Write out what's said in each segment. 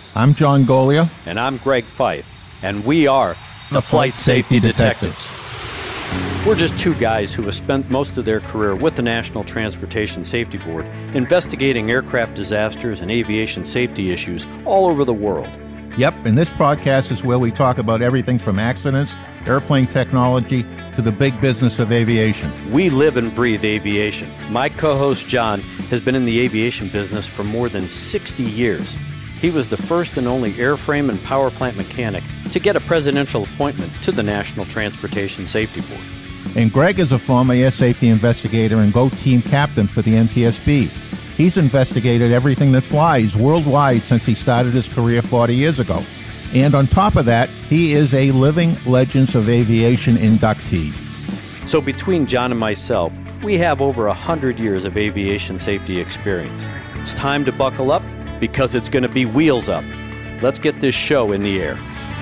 I'm John Golia. And I'm Greg Fife. And we are the Flight Safety Detectives. We're just two guys who have spent most of their career with the National Transportation Safety Board investigating aircraft disasters and aviation safety issues all over the world. Yep, and this podcast is where we talk about everything from accidents, airplane technology, to the big business of aviation. We live and breathe aviation. My co-host John has been in the aviation business for more than 60 years. He was the first and only airframe and power plant mechanic to get a presidential appointment to the National Transportation Safety Board. And Greg is a former air safety investigator and GO team captain for the NTSB. He's investigated everything that flies worldwide since he started his career 40 years ago. And on top of that, he is a Living Legends of Aviation inductee. So between John and myself, we have over 100 years of aviation safety experience. It's time to buckle up because it's going to be wheels up. Let's get this show in the air.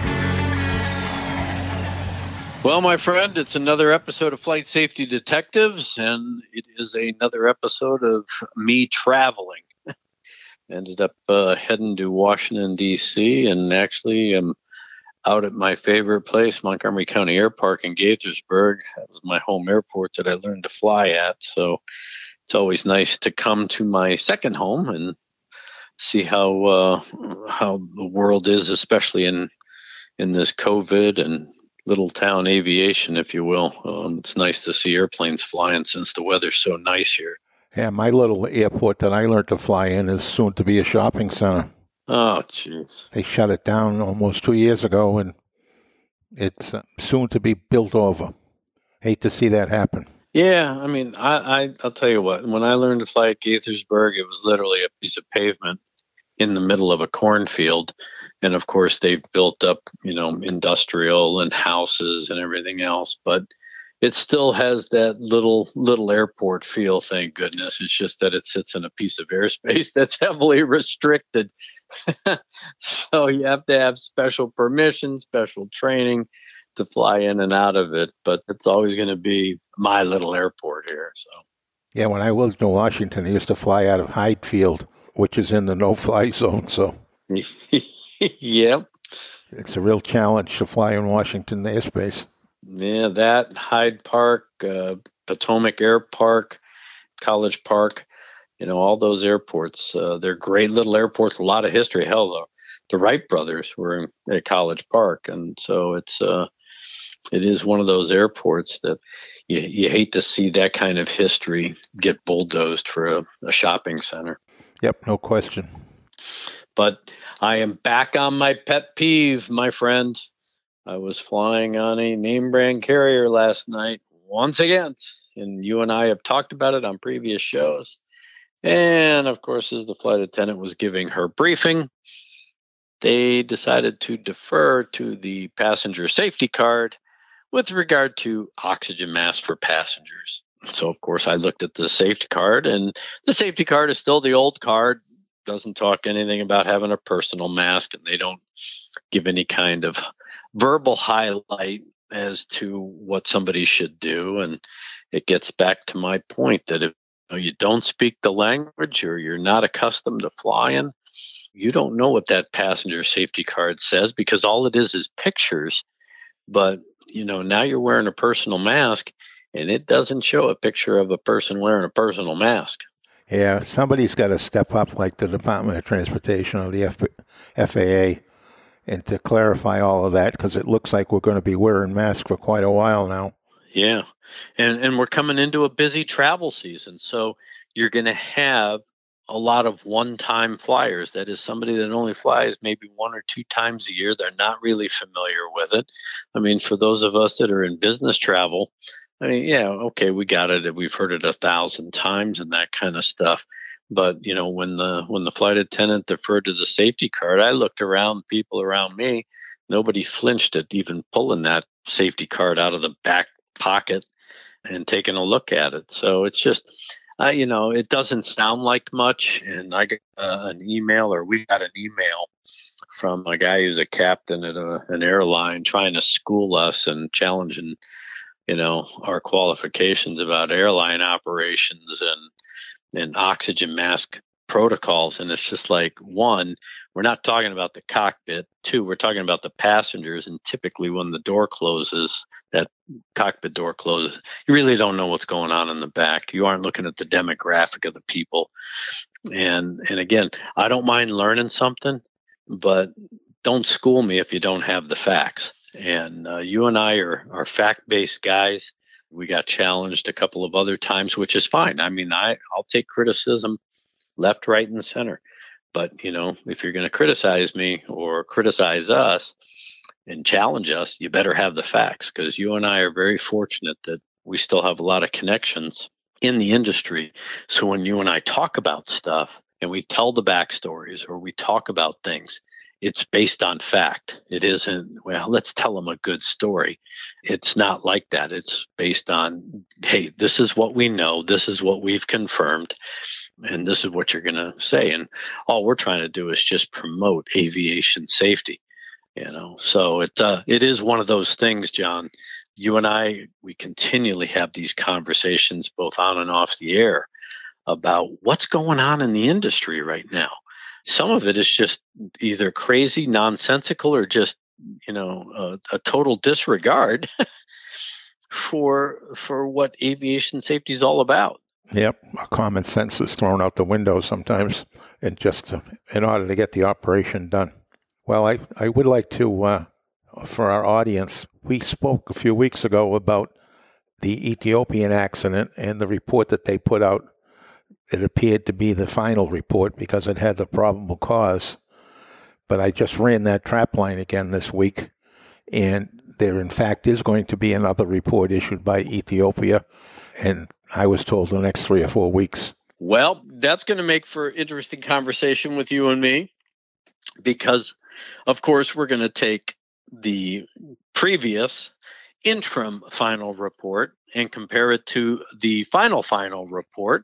Well, my friend, it's another episode of Flight Safety Detectives, and it is another episode of me traveling. Ended up heading to Washington, D.C., and actually am out at my favorite place, Montgomery County Air Park in Gaithersburg. That was my home airport that I learned to fly at, so it's always nice to come to my second home and see how the world is, especially in this COVID and little town aviation, if you will. It's nice to see airplanes flying since the weather's so nice here. Yeah, my little airport that I learned to fly in is soon to be a shopping center. Oh, jeez. They shut it down almost 2 years ago, and it's soon to be built over. Hate to see that happen. Yeah, I mean, I'll tell you what. When I learned to fly at Gaithersburg, it was literally a piece of pavement in the middle of a cornfield. And of course, they've built up, industrial and houses and everything else. But it still has that little airport feel, thank goodness. It's just that it sits in a piece of airspace that's heavily restricted. So you have to have special permission, special training to fly in and out of it. But it's always going to be my little airport here. So yeah, when I was in Washington, I used to fly out of Hyde Field, which is in the no-fly zone. So yep. It's a real challenge to fly in Washington airspace. Yeah, that, Hyde Park, Potomac Air Park, College Park, all those airports, they're great little airports, a lot of history. Hell, the Wright brothers were at College Park. And so it is one of those airports that you hate to see that kind of history get bulldozed for a shopping center. Yep, no question. But I am back on my pet peeve, my friend. I was flying on a name brand carrier last night once again, and you and I have talked about it on previous shows. And of course, as the flight attendant was giving her briefing, they decided to defer to the passenger safety card with regard to oxygen masks for passengers. So, of course, I looked at the safety card, and the safety card is still the old card. Doesn't talk anything about having a personal mask, and they don't give any kind of verbal highlight as to what somebody should do. And it gets back to my point that if you don't speak the language or you're not accustomed to flying, you don't know what that passenger safety card says, because all it is pictures. But, now you're wearing a personal mask, and it doesn't show a picture of a person wearing a personal mask. Yeah, somebody's got to step up, like the Department of Transportation or the FAA, and to clarify all of that, because it looks like we're going to be wearing masks for quite a while now. Yeah, and we're coming into a busy travel season, so you're going to have a lot of one-time flyers. That is, somebody that only flies maybe 1 or 2 times a year. They're not really familiar with it. I mean, for those of us that are in business travel, yeah, okay, we got it. We've heard it 1,000 times and that kind of stuff. But, when the flight attendant deferred to the safety card, I looked around, people around me, nobody flinched at even pulling that safety card out of the back pocket and taking a look at it. So it's just, it doesn't sound like much. And I got we got an email from a guy who's a captain at an airline trying to school us and challenging our qualifications about airline operations and oxygen mask protocols. And it's just like, one, we're not talking about the cockpit. Two, we're talking about the passengers. And typically when the door closes, that cockpit door closes, you really don't know what's going on in the back. You aren't looking at the demographic of the people. And again, I don't mind learning something, but don't school me if you don't have the facts. And you and I are fact-based guys. We got challenged a couple of other times, which is fine. I mean, I'll take criticism left, right, and center. But, if you're going to criticize me or criticize us and challenge us, you better have the facts, because you and I are very fortunate that we still have a lot of connections in the industry. So when you and I talk about stuff and we tell the backstories or we talk about things, it's based on fact. It isn't, well, let's tell them a good story. It's not like that. It's based on, hey, this is what we know. This is what we've confirmed. And this is what you're going to say. And all we're trying to do is just promote aviation safety. So it is one of those things, John. You and I, we continually have these conversations both on and off the air about what's going on in the industry right now. Some of it is just either crazy, nonsensical, or just, a total disregard for what aviation safety is all about. Yep, common sense is thrown out the window sometimes, and in order to get the operation done. Well, I would like to, for our audience, we spoke a few weeks ago about the Ethiopian accident and the report that they put out. It appeared to be the final report because it had the probable cause. But I just ran that trap line again this week, and there, in fact, is going to be another report issued by Ethiopia, and I was told the next 3 or 4 weeks. Well, that's going to make for interesting conversation with you and me, because, of course, we're going to take the previous interim final report and compare it to the final report.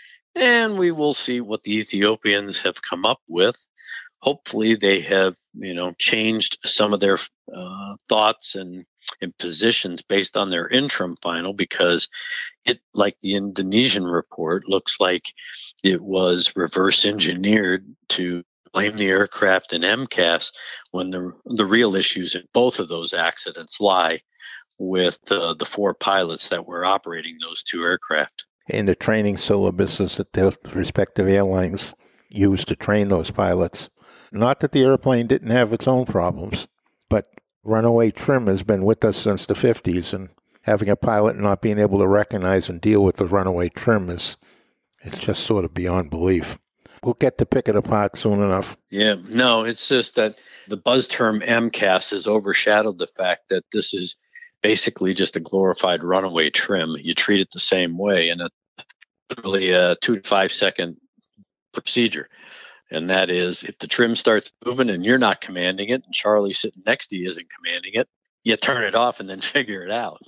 And we will see what the Ethiopians have come up with. Hopefully they have, changed some of their thoughts and positions based on their interim final, because it, like the Indonesian report, looks like it was reverse engineered to blame the aircraft and MCAS, when the real issues in both of those accidents lie with the 4 pilots that were operating those 2 aircraft. In the training syllabuses that the respective airlines use to train those pilots. Not that the airplane didn't have its own problems, but runaway trim has been with us since the 50s, and having a pilot not being able to recognize and deal with the runaway trim it's just sort of beyond belief. We'll get to pick it apart soon enough. Yeah, no, it's just that the buzz term MCAS has overshadowed the fact that this is basically just a glorified runaway trim. You treat it the same way, and it's literally a 2 to 5 second procedure. And that is, if the trim starts moving and you're not commanding it, and Charlie sitting next to you isn't commanding it, you turn it off and then figure it out.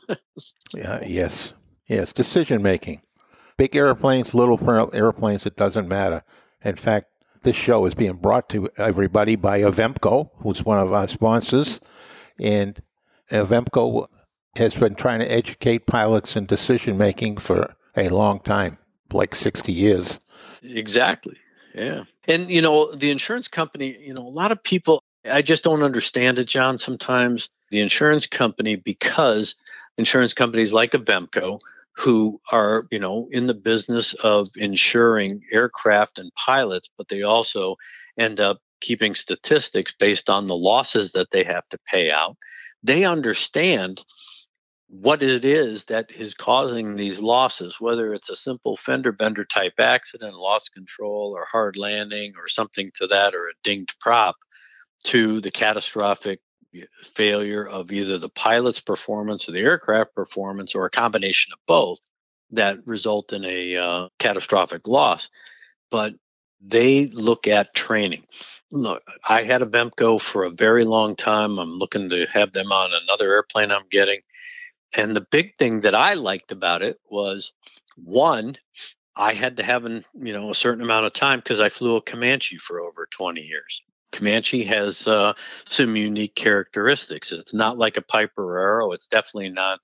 Yes, decision making. Big airplanes, little airplanes, it doesn't matter. In fact, this show is being brought to everybody by Avemco, who's one of our sponsors. And Avemco has been trying to educate pilots in decision-making for a long time, like 60 years. Exactly, yeah. And, the insurance company, a lot of people, I just don't understand it, John, sometimes. The insurance company, because insurance companies like Avemco, who are, in the business of insuring aircraft and pilots, but they also end up keeping statistics based on the losses that they have to pay out. They understand what it is that is causing these losses, whether it's a simple fender bender type accident, loss control, or hard landing, or something to that, or a dinged prop, to the catastrophic failure of either the pilot's performance or the aircraft performance, or a combination of both, that result in a catastrophic loss. But they look at training. Look, I had Avemco for a very long time. I'm looking to have them on another airplane I'm getting. And the big thing that I liked about it was, one, I had to have a certain amount of time because I flew a Comanche for over 20 years. Comanche has some unique characteristics. It's not like a Piper or Arrow. It's definitely not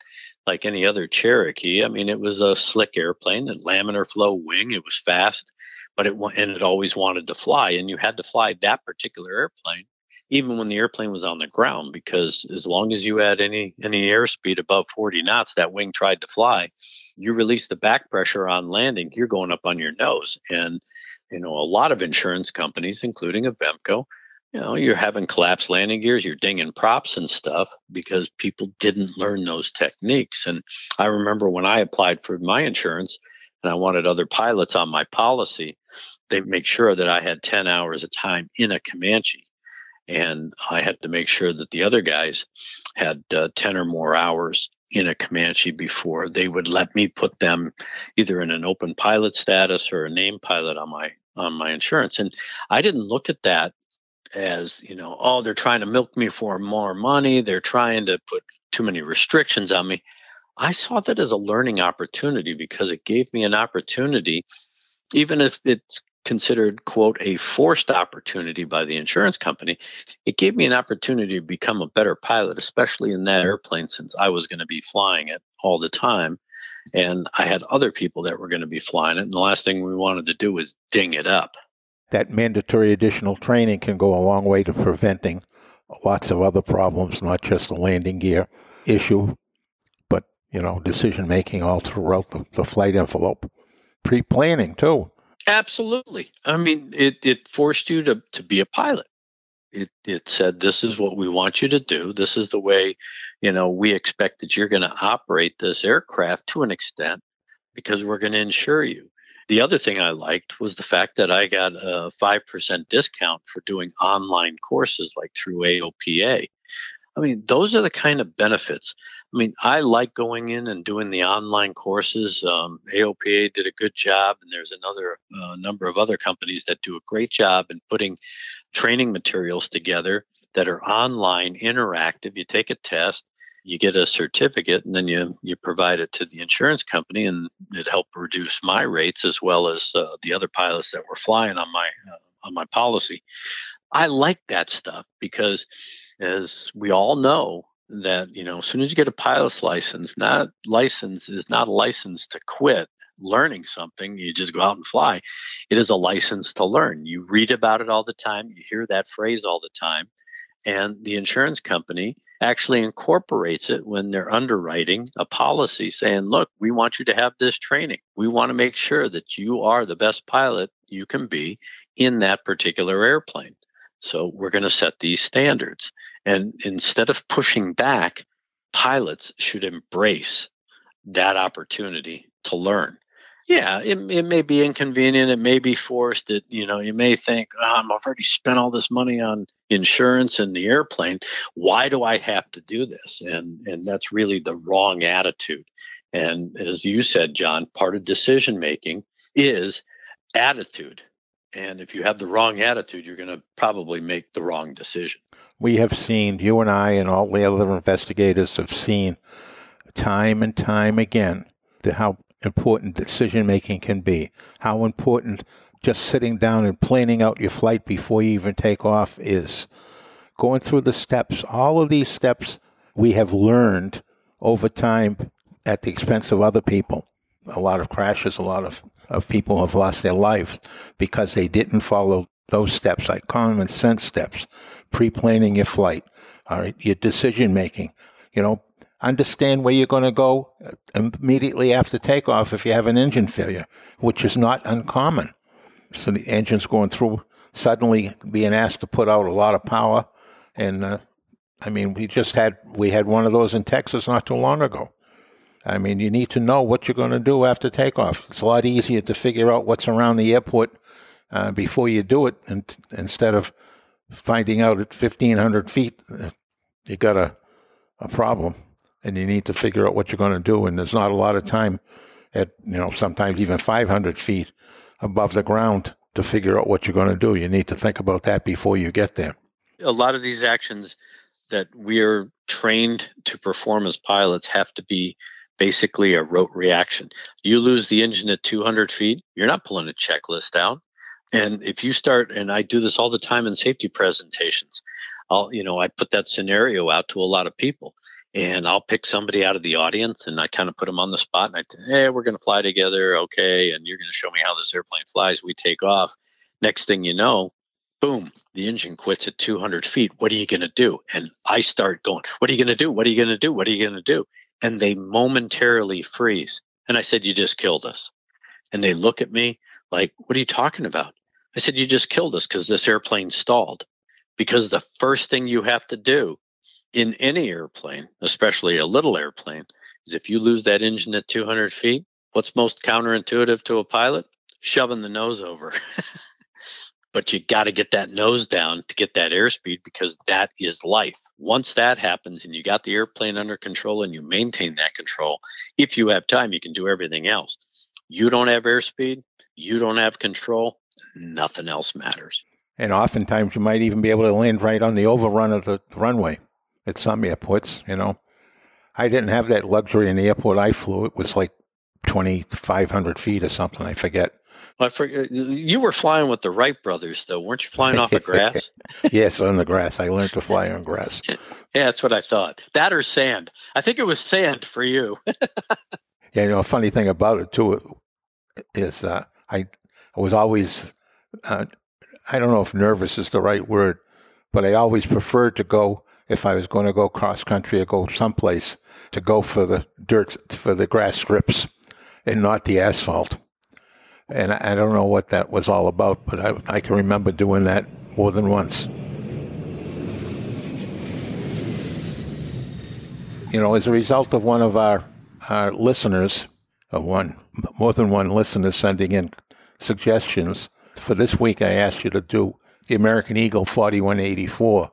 like any other Cherokee. I mean, it was a slick airplane, a laminar flow wing. It was fast, but it always wanted to fly, and you had to fly that particular airplane even when the airplane was on the ground, because as long as you had any airspeed above 40 knots, that wing tried to fly. You release the back pressure on landing, you're going up on your nose. And a lot of insurance companies, including Avemco, you're having collapsed landing gears, you're dinging props and stuff because people didn't learn those techniques. And I remember when I applied for my insurance and I wanted other pilots on my policy, they make sure that I had 10 hours of time in a Comanche. And I had to make sure that the other guys had 10 or more hours in a Comanche before they would let me put them either in an open pilot status or a named pilot on my insurance. And I didn't look at that as, they're trying to milk me for more money. They're trying to put too many restrictions on me. I saw that as a learning opportunity because it gave me an opportunity, even if it's considered, quote, a forced opportunity by the insurance company. It gave me an opportunity to become a better pilot, especially in that airplane, since I was going to be flying it all the time. And I had other people that were going to be flying it. And the last thing we wanted to do was ding it up. That mandatory additional training can go a long way to preventing lots of other problems, not just the landing gear issue, but, decision-making all throughout the flight envelope. Pre-planning, too. Absolutely. I mean, it forced you to be a pilot. It said, this is what we want you to do. This is the way, we expect that you're going to operate this aircraft to an extent because we're going to insure you. The other thing I liked was the fact that I got a 5% discount for doing online courses like through AOPA. I mean, those are the kind of benefits. I mean, I like going in and doing the online courses. AOPA did a good job, and there's another number of other companies that do a great job in putting training materials together that are online, interactive. You take a test, you get a certificate, and then you provide it to the insurance company, and it helped reduce my rates as well as the other pilots that were flying on my policy. I like that stuff because, as we all know, that as soon as you get a pilot's license, is not a license to quit learning something. You just go out and fly. It is a license to learn. You read about it all the time. You hear that phrase all the time. And the insurance company actually incorporates it when they're underwriting a policy saying, look, we want you to have this training. We want to make sure that you are the best pilot you can be in that particular airplane. So we're going to set these standards. And instead of pushing back, pilots should embrace that opportunity to learn. Yeah, it may be inconvenient. It may be forced. You may think, I've already spent all this money on insurance and the airplane. Why do I have to do this? And that's really the wrong attitude. And as you said, John, part of decision making is attitude. And if you have the wrong attitude, you're going to probably make the wrong decision. We have seen, you and I and all the other investigators have seen time and time again how important decision-making can be, how important just sitting down and planning out your flight before you even take off is. Going through the steps, all of these steps we have learned over time at the expense of other people. A lot of crashes, a lot of people have lost their life because they didn't follow those steps, like common sense steps, pre-planning your flight, all right, your decision-making, understand where you're going to go immediately after takeoff if you have an engine failure, which is not uncommon. So the engine's going through, suddenly being asked to put out a lot of power. And, we had one of those in Texas not too long ago. I mean, you need to know what you're going to do after takeoff. It's a lot easier to figure out what's around the airport before you do it, and instead of finding out at 1,500 feet, you got a problem, and you need to figure out what you're going to do. And there's not a lot of time at, sometimes even 500 feet above the ground to figure out what you're going to do. You need to think about that before you get there. A lot of these actions that we're trained to perform as pilots have to be basically a rote reaction. You lose the engine at 200 feet, you're not pulling a checklist out. And if you start, and I do this all the time in safety presentations, I put that scenario out to a lot of people, and I'll pick somebody out of the audience and I kind of put them on the spot and hey, we're going to fly together. Okay. And you're going to show me how this airplane flies. We take off. Next thing you know, boom, the engine quits at 200 feet. What are you going to do? And I start going, what are you going to do? What are you going to do? What are you going to do? And they momentarily freeze. And I said, you just killed us. And they look at me like, what are you talking about? I said, you just killed us because this airplane stalled. Because the first thing you have to do in any airplane, especially a little airplane, is if you lose that engine at 200 feet, what's most counterintuitive to a pilot? Shoving the nose over. But you got to get that nose down to get that airspeed, because that is life. Once that happens and you got the airplane under control and you maintain that control, if you have time, you can do everything else. You don't have airspeed, you don't have control, nothing else matters. And oftentimes you might even be able to land right on the overrun of the runway at some airports, I didn't have that luxury in the airport I flew. It was like 2,500 feet or something, I forget. I forget. You were flying with the Wright brothers, though. Weren't you flying off the grass? Yes, on the grass. I learned to fly on grass. Yeah, that's what I thought. That or sand. I think it was sand for you. Yeah, a funny thing about it, too, is I was always, I don't know if nervous is the right word, but I always preferred to go, if I was going to go cross-country or go someplace, to go for the grass strips and not the asphalt. And I don't know what that was all about, but I can remember doing that more than once. As a result of one of our listeners, more than one listener sending in suggestions, for this week I asked you to do the American Eagle 4184.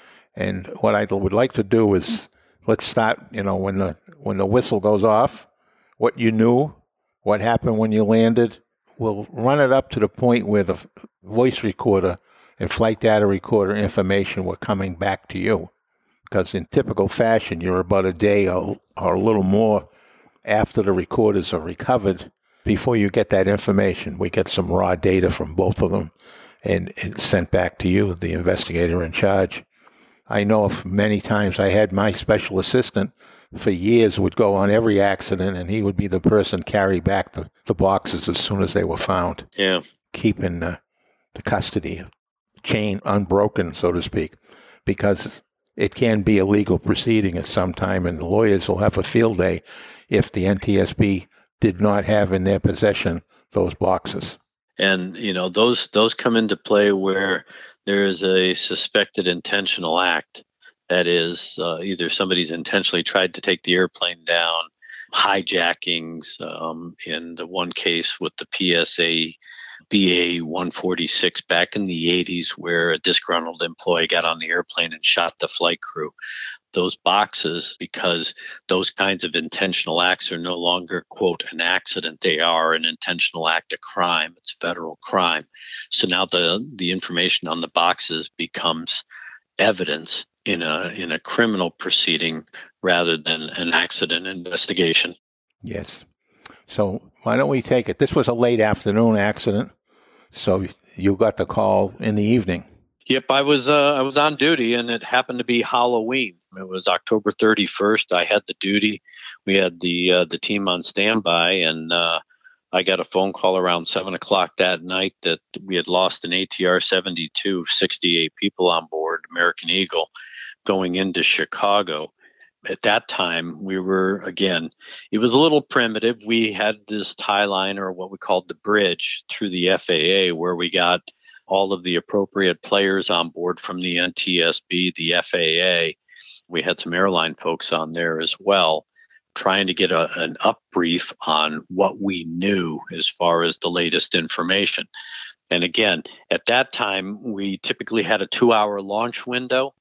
And what I would like to do is, let's start, when the whistle goes off, what you knew, what happened when you landed. We'll run it up to the point where the voice recorder and flight data recorder information were coming back to you. Because in typical fashion, you're about a day or a little more after the recorders are recovered before you get that information. We get some raw data from both of them and it's sent back to you, the investigator in charge. I know of many times I had my special assistant for years would go on every accident, and he would be the person carry back the boxes as soon as they were found. Yeah. Keeping the custody chain unbroken, so to speak, because it can be a legal proceeding at some time, and the lawyers will have a field day if the NTSB did not have in their possession those boxes. And, those come into play where there is a suspected intentional act. That is, either somebody's intentionally tried to take the airplane down, hijackings, in the one case with the PSA BA 146 back in the 80s, where a disgruntled employee got on the airplane and shot the flight crew. Those boxes, because those kinds of intentional acts are no longer, quote, an accident. They are an intentional act of crime. It's federal crime. So now the information on the boxes becomes evidence in a criminal proceeding rather than an accident investigation. Yes. So why don't we take it? This was a late afternoon accident, so you got the call in the evening. Yep, I was on duty, and it happened to be Halloween. It was October 31st. I had the duty. We had the team on standby, and I got a phone call around 7 o'clock that night that we had lost an ATR 72, 68 people on board, American Eagle, going into Chicago. At that time, we were, again, it was a little primitive. We had this tie line, or what we called the bridge, through the FAA, where we got all of the appropriate players on board from the NTSB, the FAA. We had some airline folks on there as well, trying to get an up-brief on what we knew as far as the latest information. And again, at that time, we typically had a 2-hour launch window.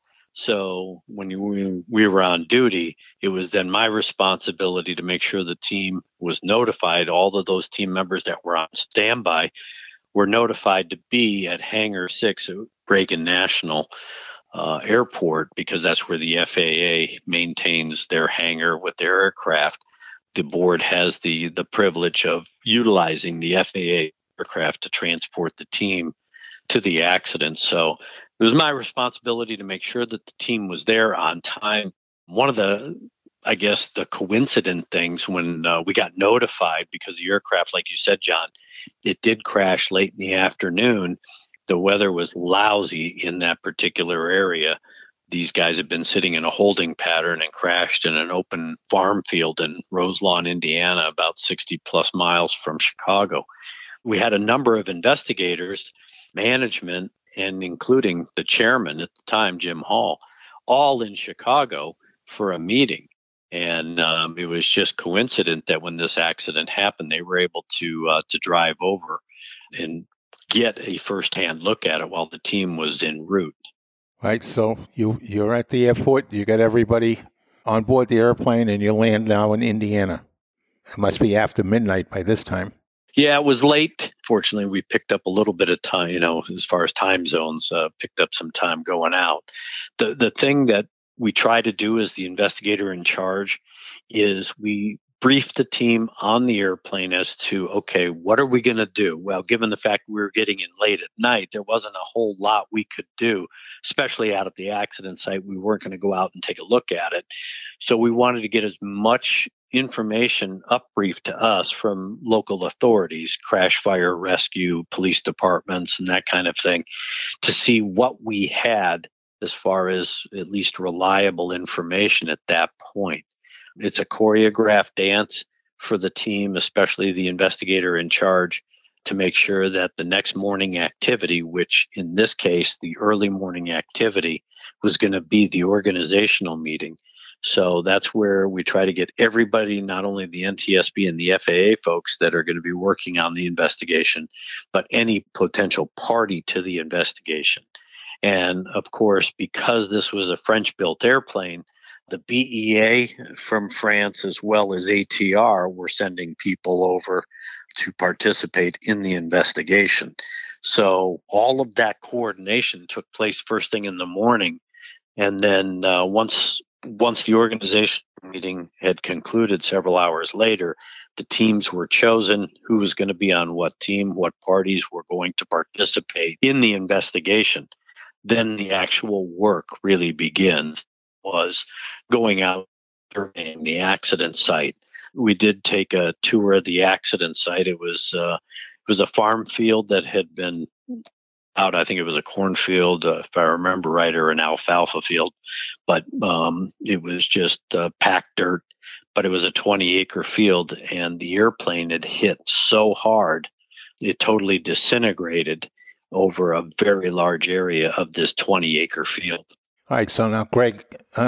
So when we were on duty, it was then my responsibility to make sure the team was notified. All of those team members that were on standby were notified to be at Hangar 6 at Reagan National Airport, because that's where the FAA maintains their hangar with their aircraft. The board has the privilege of utilizing the FAA aircraft to transport the team to the accident. So It was my responsibility to make sure that the team was there on time. One of the coincident things when we got notified, because the aircraft, like you said, John, it did crash late in the afternoon. The weather was lousy in that particular area. These guys had been sitting in a holding pattern and crashed in an open farm field in Roselawn, Indiana, about 60 plus miles from Chicago. We had a number of investigators, management, and including the chairman at the time, Jim Hall, all in Chicago for a meeting. And it was just coincident that when this accident happened, they were able to drive over and get a firsthand look at it while the team was en route. Right. So you're at the airport. You got everybody on board the airplane, and you land now in Indiana. It must be after midnight by this time. Yeah, it was late. Fortunately, we picked up a little bit of time, as far as time zones, picked up some time going out. The thing that we try to do as the investigator in charge is we brief the team on the airplane as to, okay, what are we going to do? Well, given the fact we were getting in late at night, there wasn't a whole lot we could do, especially out at the accident site. We weren't going to go out and take a look at it. So we wanted to get as much information upbriefed to us from local authorities, crash, fire, rescue, police departments, and that kind of thing, to see what we had as far as at least reliable information at that point. It's a choreographed dance for the team, especially the investigator in charge, to make sure that the next morning activity, which in this case, the early morning activity, was going to be the organizational meeting. So that's where we try to get everybody, not only the NTSB and the FAA folks that are going to be working on the investigation, but any potential party to the investigation. And of course, because this was a French-built airplane, the BEA from France as well as ATR were sending people over to participate in the investigation. So all of that coordination took place first thing in the morning. And then once the organization meeting had concluded several hours later, the teams were chosen, who was going to be on what team, what parties were going to participate in the investigation. Then the actual work really begins, was going out surveying the accident site. We did take a tour of the accident site. It was a farm field that had been out. I think it was a cornfield, if I remember right, or an alfalfa field. But it was just packed dirt. But it was a 20-acre field, and the airplane had hit so hard, it totally disintegrated over a very large area of this 20-acre field. All right, so now, Greg,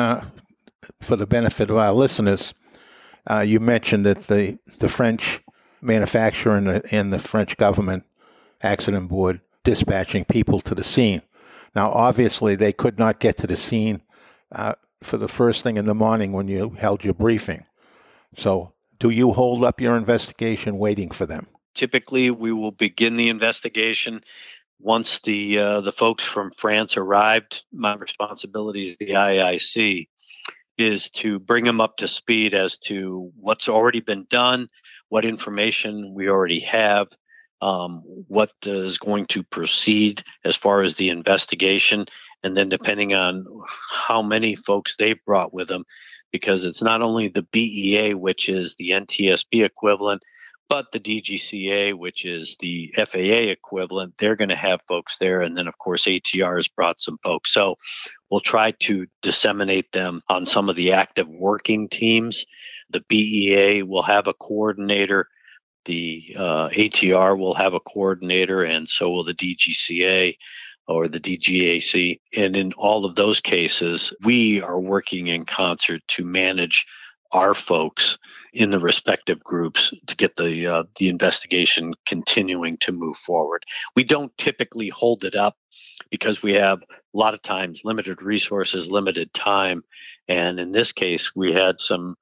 for the benefit of our listeners, you mentioned that the French manufacturer and the French government accident board dispatching people to the scene. Now, obviously, they could not get to the scene for the first thing in the morning when you held your briefing. So do you hold up your investigation waiting for them? Typically, we will begin the investigation once the folks from France arrived. My responsibility as the IIC is to bring them up to speed as to what's already been done, what information we already have, what is going to proceed as far as the investigation, and then depending on how many folks they've brought with them, because it's not only the BEA, which is the NTSB equivalent, but the DGCA, which is the FAA equivalent. They're going to have folks there. And then, of course, ATR has brought some folks. So we'll try to disseminate them on some of the active working teams. The BEA will have a coordinator. The ATR will have a coordinator, and so will the DGCA or the DGAC. And in all of those cases, we are working in concert to manage our folks in the respective groups to get the investigation continuing to move forward. We don't typically hold it up because we have a lot of times limited resources, limited time. And in this case, we had some,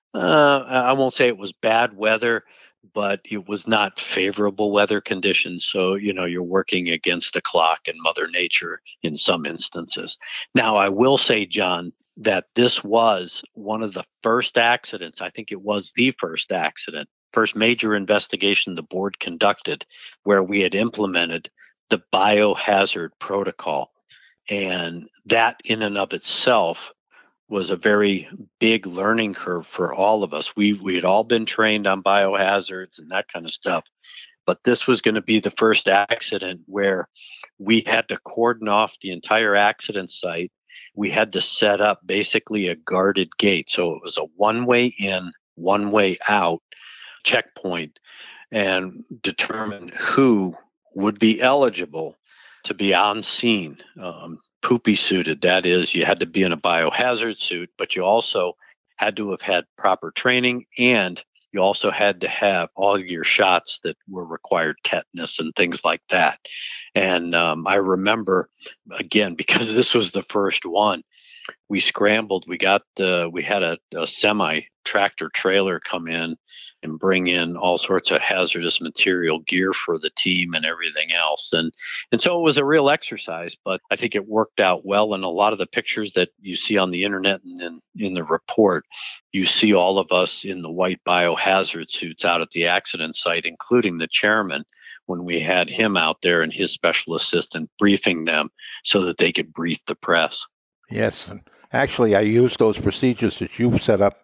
I won't say it was bad weather, but it was not favorable weather conditions. So, you're working against the clock and Mother Nature in some instances. Now, I will say, John, that this was one of the first accidents. I think it was the first accident, first major investigation the board conducted where we had implemented the biohazard protocol. And that in and of itself was a very big learning curve for all of us. We had all been trained on biohazards and that kind of stuff, but this was going to be the first accident where we had to cordon off the entire accident site. We had to set up basically a guarded gate. So it was a one-way in, one-way out checkpoint, and determine who would be eligible to be on scene. Poopy suited. That is, you had to be in a biohazard suit, but you also had to have had proper training, and you also had to have all your shots that were required, tetanus and things like that. And I remember, again, because this was the first one, we scrambled. We had a semi tractor trailer come in and bring in all sorts of hazardous material gear for the team and everything else. And so it was a real exercise, but I think it worked out well. And a lot of the pictures that you see on the internet and in the report, you see all of us in the white biohazard suits out at the accident site, including the chairman, when we had him out there and his special assistant briefing them so that they could brief the press. Yes. And actually, I used those procedures that you set up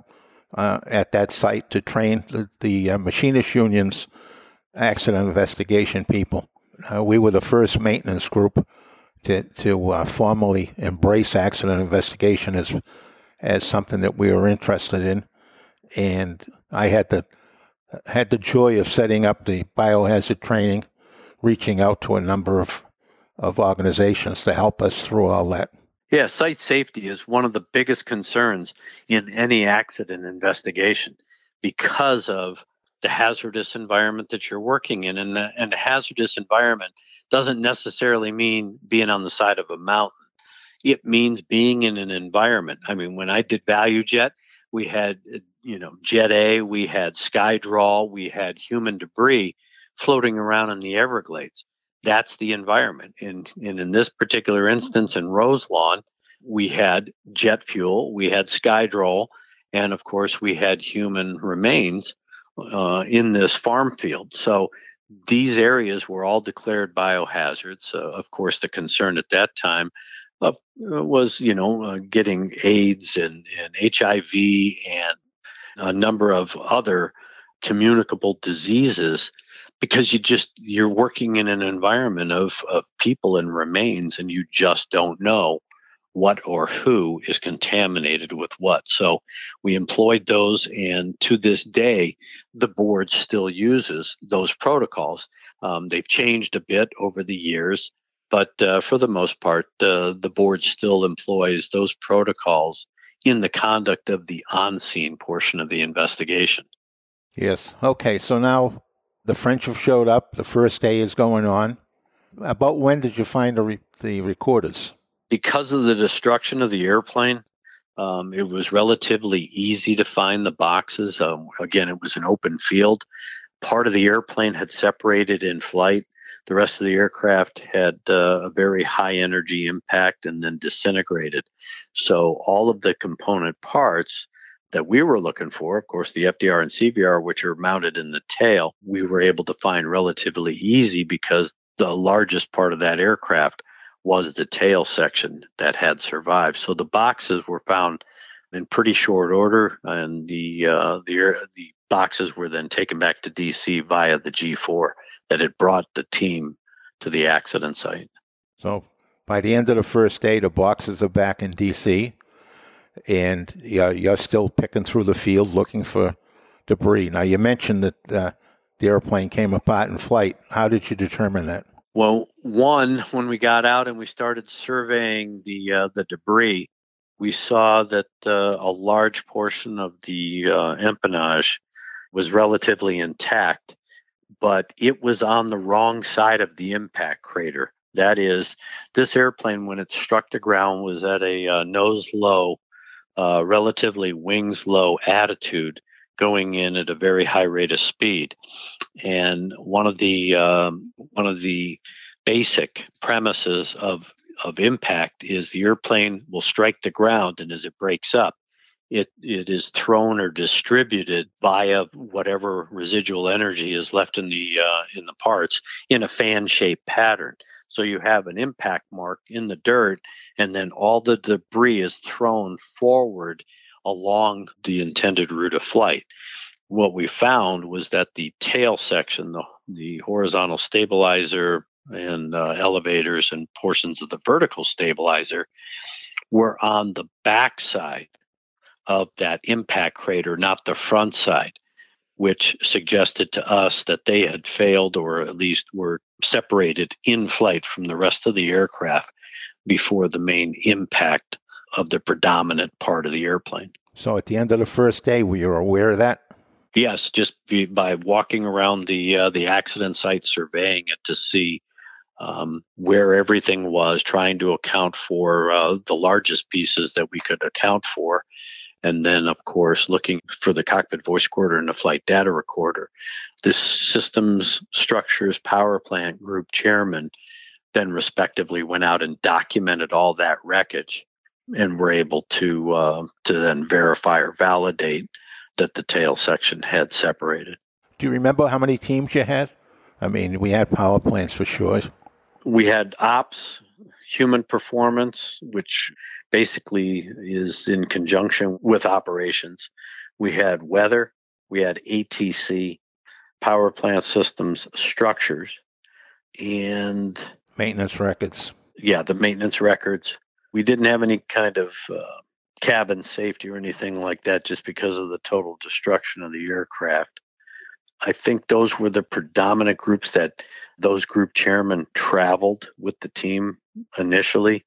at that site to train the machinist union's accident investigation people. We were the first maintenance group to formally embrace accident investigation as something that we were interested in. And I had the joy of setting up the biohazard training, reaching out to a number of organizations to help us through all that. Yeah, site safety is one of the biggest concerns in any accident investigation because of the hazardous environment that you're working in. And the hazardous environment doesn't necessarily mean being on the side of a mountain. It means being in an environment. I mean, when I did ValueJet, we had, Jet A, we had Skydraw, we had human debris floating around in the Everglades. That's the environment. And in this particular instance in Roselawn, we had jet fuel, we had Skydraw, and of course we had human remains in this farm field. So these areas were all declared biohazards. Of course, the concern at that time was, getting AIDS and HIV and a number of other communicable diseases, because you're working in an environment of people and remains, and you just don't know what or who is contaminated with what. So we employed those, and to this day, the board still uses those protocols. They've changed a bit over the years, but for the most part, the board still employs those protocols in the conduct of the on-scene portion of the investigation. Yes. Okay, so now the French have showed up. The first day is going on. About when did you find the recorders? Because of the destruction of the airplane, it was relatively easy to find the boxes. Again, it was an open field. Part of the airplane had separated in flight. The rest of the aircraft had a very high energy impact and then disintegrated. So all of the component parts that we were looking for, of course, the FDR and CVR, which are mounted in the tail, we were able to find relatively easy because the largest part of that aircraft was the tail section that had survived. So the boxes were found in pretty short order, and the boxes were then taken back to DC via the G4 that had brought the team to the accident site. So by the end of the first day, the boxes are back in DC, and you're still picking through the field looking for debris. Now, you mentioned that the airplane came apart in flight. How did you determine that? Well, one, when we got out and we started surveying the debris, we saw that a large portion of the empennage was relatively intact, but it was on the wrong side of the impact crater. That is, this airplane, when it struck the ground, was at a nose low, relatively wings low attitude, going in at a very high rate of speed. And one of the basic premises of impact is the airplane will strike the ground, and as it breaks up, it is thrown or distributed via whatever residual energy is left in the parts in a fan-shaped pattern. So you have an impact mark in the dirt, and then all the debris is thrown forward along the intended route of flight. What we found was that the tail section, the horizontal stabilizer and elevators and portions of the vertical stabilizer were on the back side of that impact crater, not the front side, which suggested to us that they had failed or at least were separated in flight from the rest of the aircraft before the main impact of the predominant part of the airplane. So at the end of the first day, were you aware of that? Yes, just by walking around the accident site, surveying it to see where everything was, trying to account for the largest pieces that we could account for. And then, of course, looking for the cockpit voice recorder and the flight data recorder. This systems structures power plant group chairman then respectively went out and documented all that wreckage and were able to then verify or validate that the tail section had separated. Do you remember how many teams you had? I mean, we had power plants for sure. We had ops, human performance, which basically is in conjunction with operations. We had weather, we had ATC, power plant systems, structures, and maintenance records. Yeah, the maintenance records. We didn't have any kind of cabin safety or anything like that just because of the total destruction of the aircraft. I think those were the predominant groups that those group chairmen traveled with the team initially.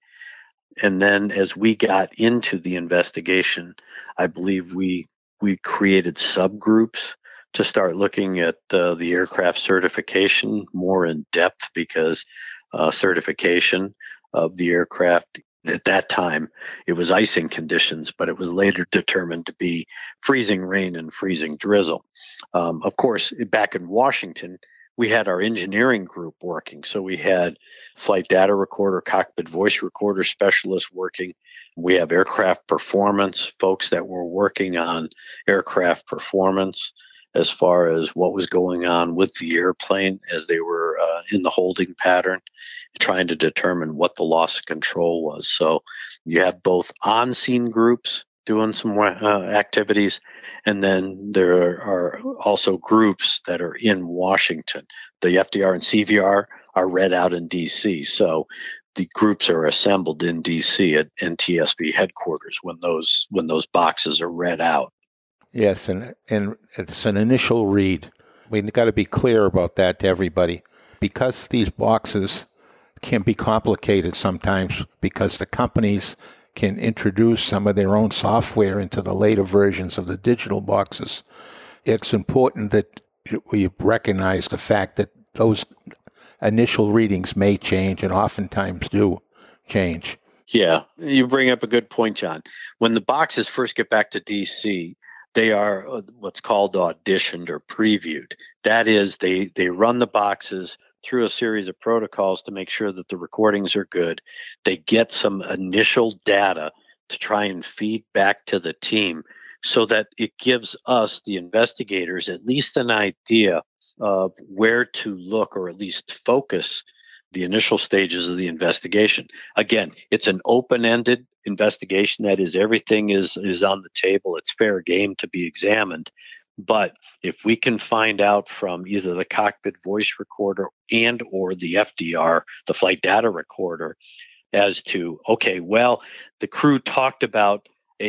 And then as we got into the investigation, I believe we created subgroups to start looking at the aircraft certification more in depth, because certification of the aircraft at that time, it was icing conditions, but it was later determined to be freezing rain and freezing drizzle. Of course, back in Washington, we had our engineering group working. So we had flight data recorder, cockpit voice recorder specialists working. We have aircraft performance folks that were working on aircraft performance as far as what was going on with the airplane as they were in the holding pattern, trying to determine what the loss of control was. So you have both on-scene groups doing some activities, and then there are also groups that are in Washington. The FDR and CVR are read out in D.C., so the groups are assembled in D.C. at NTSB headquarters when those boxes are read out. Yes, and it's an initial read. We've got to be clear about that to everybody, because these boxes can be complicated sometimes because the companies can introduce some of their own software into the later versions of the digital boxes. It's important that we recognize the fact that those initial readings may change and oftentimes do change. Yeah, you bring up a good point, John. When the boxes first get back to DC, they are what's called auditioned or previewed. That is, they run the boxes through a series of protocols to make sure that the recordings are good. They get some initial data to try and feed back to the team so that it gives us, the investigators, at least an idea of where to look, or at least focus the initial stages of the investigation. Again, it's an open-ended investigation. That is, everything is on the table. It's fair game to be examined. But if we can find out from either the cockpit voice recorder and or the FDR, the flight data recorder, as to, okay, well, the crew talked about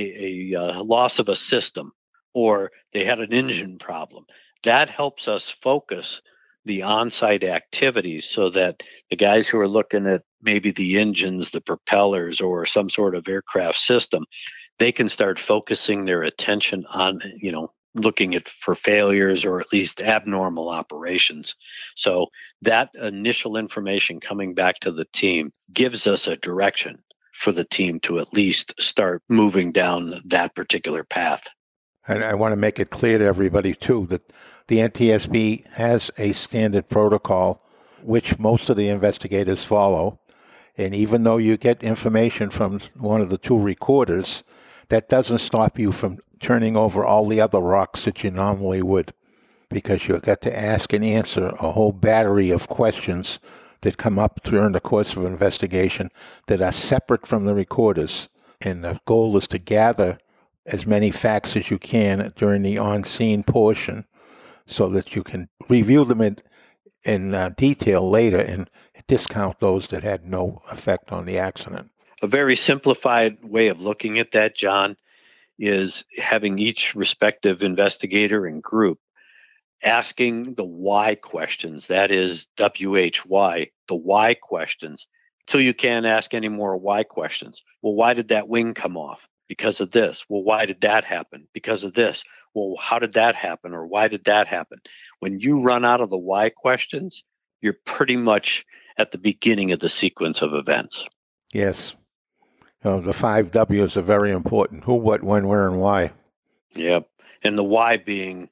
a loss of a system, or they had an engine problem, that helps us focus the on-site activities so that the guys who are looking at maybe the engines, the propellers, or some sort of aircraft system, they can start focusing their attention on, looking for failures or at least abnormal operations. So that initial information coming back to the team gives us a direction for the team to at least start moving down that particular path. And I want to make it clear to everybody, too, that the NTSB has a standard protocol which most of the investigators follow. And even though you get information from one of the two recorders, that doesn't stop you from turning over all the other rocks that you normally would, because you've got to ask and answer a whole battery of questions that come up during the course of investigation that are separate from the recorders. And the goal is to gather as many facts as you can during the on-scene portion so that you can review them in detail later and discount those that had no effect on the accident. A very simplified way of looking at that, John, is having each respective investigator and group asking the why questions. That is WHY, the why questions, till you can't ask any more why questions. Well, why did that wing come off? Because of this. Well, why did that happen? Because of this. Well, how did that happen? Or why did that happen? When you run out of the why questions, you're pretty much at the beginning of the sequence of events. Yes. The 5 W's are very important. Who, what, when, where, and why. Yep. And the why being,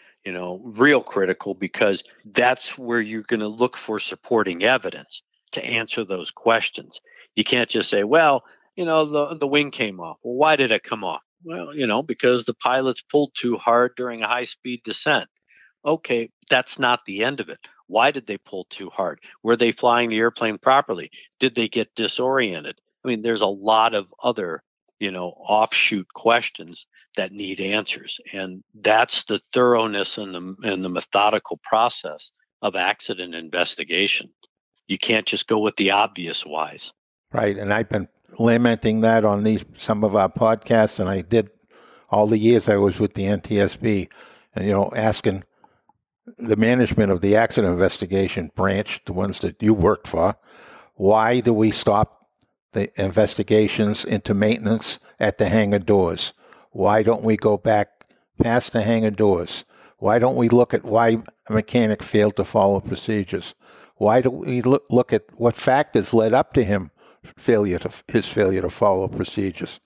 real critical, because that's where you're going to look for supporting evidence to answer those questions. You can't just say, well, the wing came off. Well, why did it come off? Well, because the pilots pulled too hard during a high-speed descent. Okay, that's not the end of it. Why did they pull too hard? Were they flying the airplane properly? Did they get disoriented? I mean, there's a lot of other, offshoot questions that need answers. And that's the thoroughness and the methodical process of accident investigation. You can't just go with the obvious whys. Right. And I've been lamenting that on some of our podcasts, and I did all the years I was with the NTSB, and, asking the management of the accident investigation branch, the ones that you worked for, why do we stop the investigations into maintenance at the hangar doors? Why don't we go back past the hangar doors? Why don't we look at why a mechanic failed to follow procedures? Why do we look at what factors led up to his failure to follow procedures?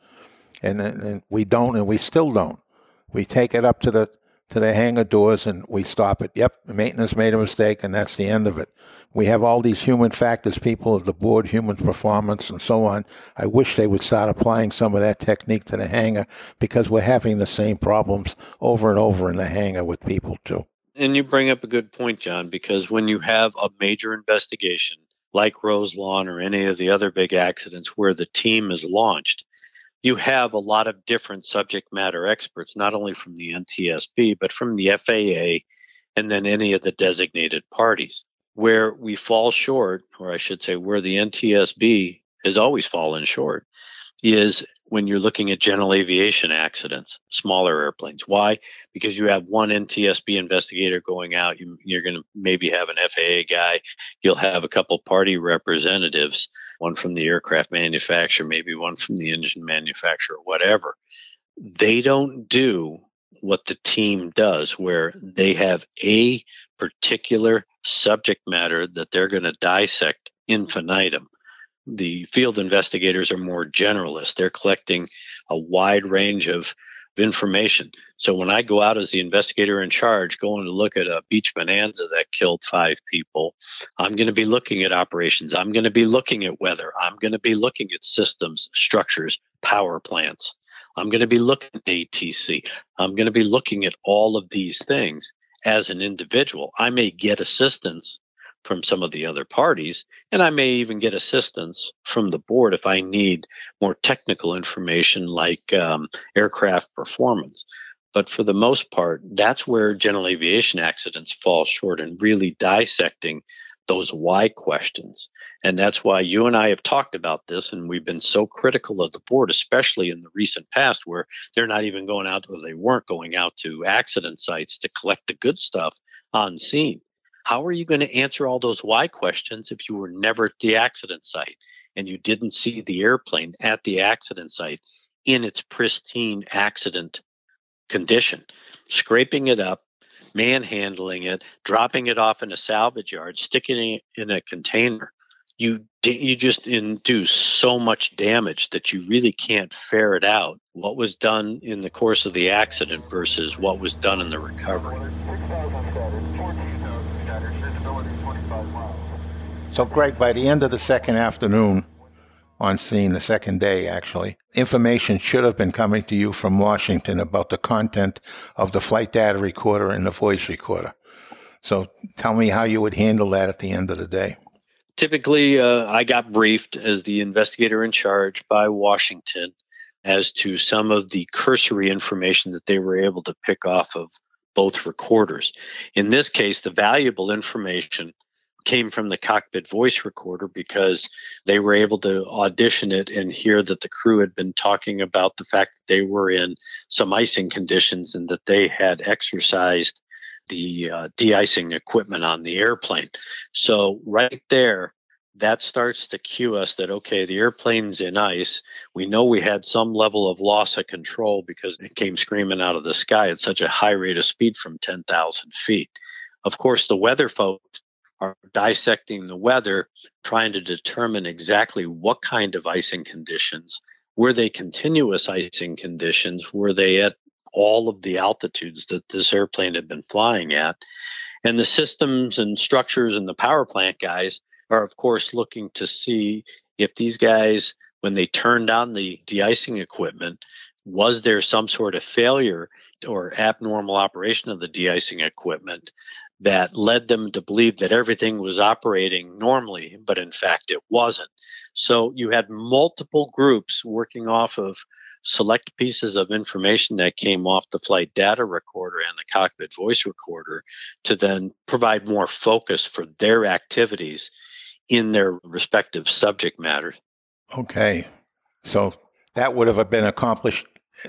And we don't, and we still don't. We take it up to the hangar doors and we stop it. Yep, maintenance made a mistake, and that's the end of it. We have all these human factors, people at the board, human performance, and so on. I wish they would start applying some of that technique to the hangar, because we're having the same problems over and over in the hangar with people too. And you bring up a good point, John, because when you have a major investigation like Rose Lawn or any of the other big accidents where the team is launched, you have a lot of different subject matter experts, not only from the NTSB, but from the FAA and then any of the designated parties. Where we fall short, or I should say where the NTSB has always fallen short, is when you're looking at general aviation accidents, smaller airplanes. Why? Because you have one NTSB investigator going out. You're going to maybe have an FAA guy. You'll have a couple party representatives, one from the aircraft manufacturer, maybe one from the engine manufacturer, whatever. They don't do what the team does, where they have a particular subject matter that they're going to dissect infinitum. The field investigators are more generalist. They're collecting a wide range of information. So when I go out as the investigator in charge, going to look at a beach bonanza that killed 5 people, I'm going to be looking at operations. I'm going to be looking at weather. I'm going to be looking at systems, structures, power plants. I'm going to be looking at ATC. I'm going to be looking at all of these things as an individual. I may get assistance from some of the other parties, and I may even get assistance from the board if I need more technical information like aircraft performance. But for the most part, that's where general aviation accidents fall short in really dissecting those why questions. And that's why you and I have talked about this, and we've been so critical of the board, especially in the recent past, where they're not even going out, or they weren't going out to accident sites to collect the good stuff on scene. How are you going to answer all those why questions if you were never at the accident site and you didn't see the airplane at the accident site in its pristine accident condition? Scraping it up, manhandling it, dropping it off in a salvage yard, sticking it in a container, you just induce so much damage that you really can't ferret out what was done in the course of the accident versus what was done in the recovery. So, Greg, by the end of the second afternoon on scene, the second day actually, information should have been coming to you from Washington about the content of the flight data recorder and the voice recorder. So tell me how you would handle that at the end of the day. Typically, I got briefed as the investigator in charge by Washington as to some of the cursory information that they were able to pick off of both recorders. In this case, the valuable information came from the cockpit voice recorder because they were able to audition it and hear that the crew had been talking about the fact that they were in some icing conditions and that they had exercised the de-icing equipment on the airplane. So right there, that starts to cue us that, okay, the airplane's in ice. We know we had some level of loss of control because it came screaming out of the sky at such a high rate of speed from 10,000 feet. Of course, the weather folks are dissecting the weather, trying to determine exactly what kind of icing conditions. Were they continuous icing conditions? Were they at all of the altitudes that this airplane had been flying at? And the systems and structures and the power plant guys are, of course, looking to see if these guys, when they turned on the de-icing equipment, was there some sort of failure or abnormal operation of the de-icing equipment that led them to believe that everything was operating normally, but in fact it wasn't. So you had multiple groups working off of select pieces of information that came off the flight data recorder and the cockpit voice recorder to then provide more focus for their activities in their respective subject matters. Okay. So that would have been accomplished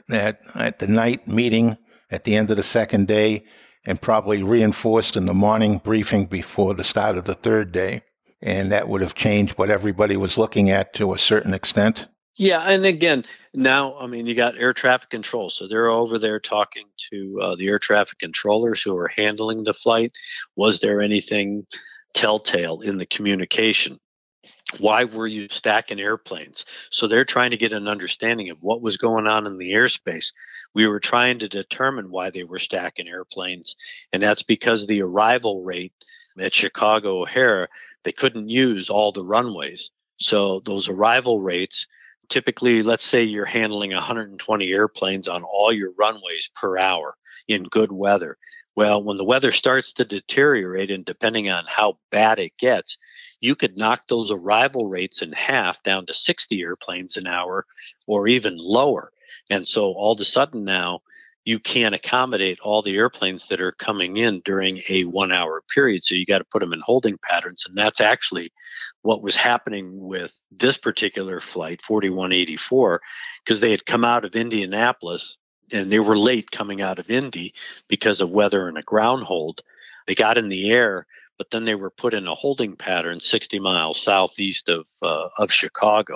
at the night meeting at the end of the second day and probably reinforced in the morning briefing before the start of the third day. And that would have changed what everybody was looking at to a certain extent. Yeah. And again, now, I mean, you got air traffic control. So they're over there talking to the air traffic controllers who are handling the flight. Was there anything telltale in the communication? Why were you stacking airplanes? So they're trying to get an understanding of what was going on in the airspace. We were trying to determine why they were stacking airplanes, and that's because the arrival rate at Chicago O'Hare, they couldn't use all the runways. So those arrival rates, typically, let's say you're handling 120 airplanes on all your runways per hour in good weather. Well, when the weather starts to deteriorate, and depending on how bad it gets, you could knock those arrival rates in half down to 60 airplanes an hour or even lower. And so all of a sudden now, you can't accommodate all the airplanes that are coming in during a 1 hour period. So you got to put them in holding patterns. And that's actually what was happening with this particular flight, 4184, because they had come out of Indianapolis and they were late coming out of Indy because of weather and a ground hold. They got in the air, but then they were put in a holding pattern 60 miles southeast of Chicago.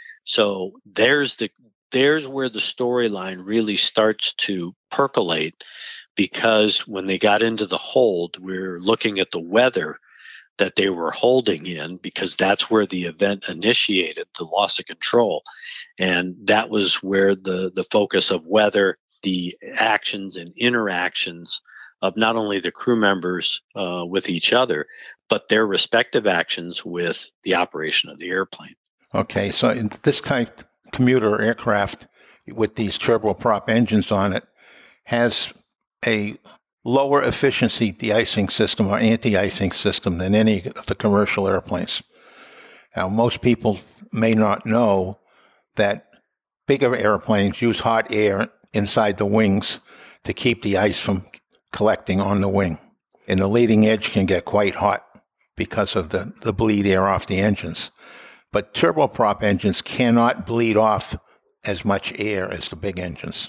So there's where the storyline really starts to percolate, because when they got into the hold, we're looking at the weather that they were holding in, because that's where the event initiated, the loss of control. And that was where the focus of weather, the actions and interactions of not only the crew members with each other, but their respective actions with the operation of the airplane. Okay, so in this type commuter aircraft with these turboprop engines on it has a lower efficiency de-icing system or anti-icing system than any of the commercial airplanes. Now, most people may not know that bigger airplanes use hot air inside the wings to keep the ice from collecting on the wing. And the leading edge can get quite hot because of the bleed air off the engines. But turboprop engines cannot bleed off as much air as the big engines.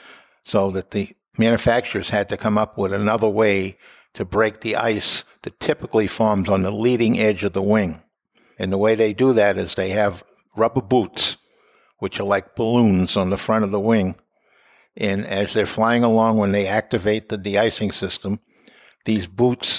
So that the manufacturers had to come up with another way to break the ice that typically forms on the leading edge of the wing. And the way they do that is they have rubber boots, which are like balloons on the front of the wing. And as they're flying along, when they activate the de-icing system, these boots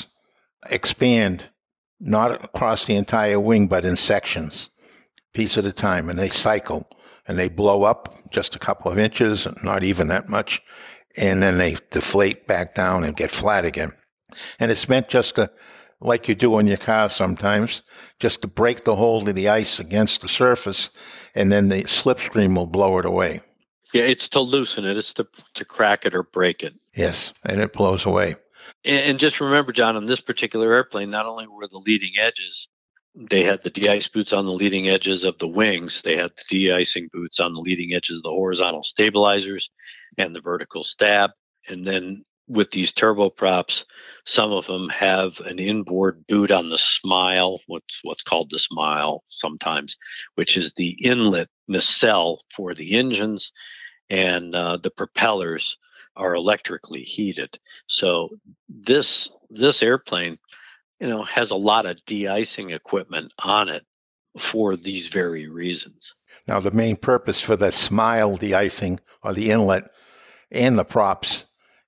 expand not across the entire wing, but in sections, piece at a time, and they cycle. And they blow up just a couple of inches, not even that much, and then they deflate back down and get flat again. And it's meant just to, like you do in your car sometimes, just to break the hold of the ice against the surface, and then the slipstream will blow it away. Yeah, it's to loosen it. It's to crack it or break it. Yes, and it blows away. And just remember, John, on this particular airplane, not only were the leading edges They had the de-ice boots on the leading edges of the wings. They had the de-icing boots on the leading edges of the horizontal stabilizers and the vertical stab. And then with these turboprops, some of them have an inboard boot on the smile, what's called the smile sometimes, which is the inlet nacelle for the engines, and the propellers are electrically heated. So this airplane, has a lot of de-icing equipment on it for these very reasons. Now, the main purpose for the smile de-icing or the inlet and the props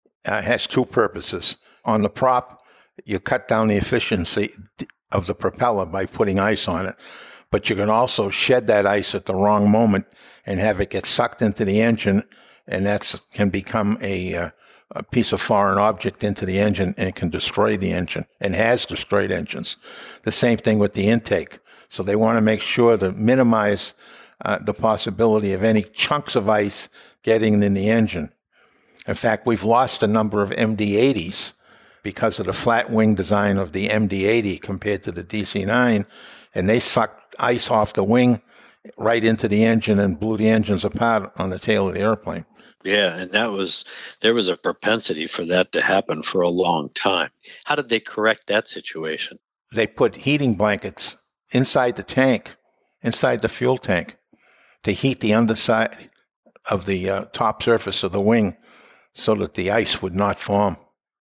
has two purposes. On the prop, you cut down the efficiency of the propeller by putting ice on it, but you can also shed that ice at the wrong moment and have it get sucked into the engine, and that can become a piece of foreign object into the engine and can destroy the engine and has destroyed engines. The same thing with the intake. So they want to make sure to minimize the possibility of any chunks of ice getting in the engine. In fact, we've lost a number of MD-80s because of the flat wing design of the MD-80 compared to the DC-9, and they sucked ice off the wing right into the engine and blew the engines apart on the tail of the airplane. Yeah, and there was a propensity for that to happen for a long time. How did they correct that situation? They put heating blankets inside the tank, inside the fuel tank, to heat the underside of the top surface of the wing so that the ice would not form.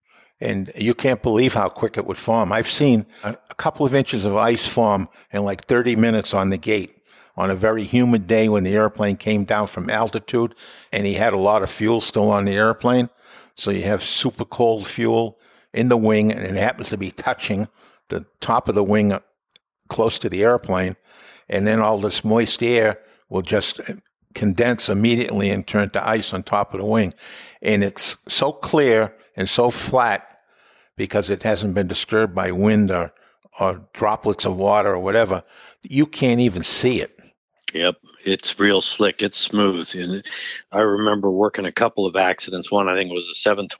And you can't believe how quick it would form. I've seen a couple of inches of ice form in like 30 minutes on the gate on a very humid day when the airplane came down from altitude and he had a lot of fuel still on the airplane. So you have super cold fuel in the wing, and it happens to be touching the top of the wing close to the airplane. And then all this moist air will just condense immediately and turn to ice on top of the wing. And it's so clear and so flat because it hasn't been disturbed by wind or droplets of water or whatever. You can't even see it. Yep, it's real slick. It's smooth. And I remember working a couple of accidents. One, I think, was a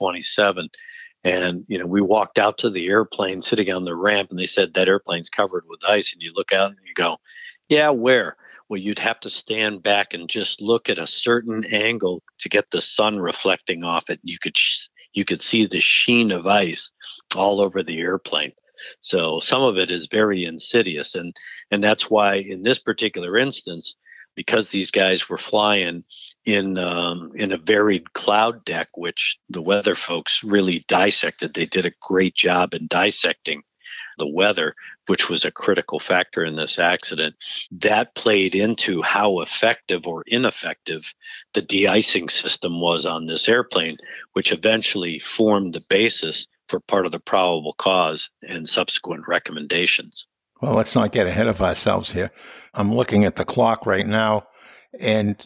727. And, we walked out to the airplane sitting on the ramp, and they said that airplane's covered with ice. And you look out and you go, yeah, where? Well, you'd have to stand back and just look at a certain angle to get the sun reflecting off it. You could see the sheen of ice all over the airplane. So some of it is very insidious, and that's why in this particular instance, because these guys were flying in a varied cloud deck, which the weather folks really dissected. They did a great job in dissecting the weather, which was a critical factor in this accident. That played into how effective or ineffective the de-icing system was on this airplane, which eventually formed the basis for part of the probable cause and subsequent recommendations. Well, let's not get ahead of ourselves here. I'm looking at the clock right now, and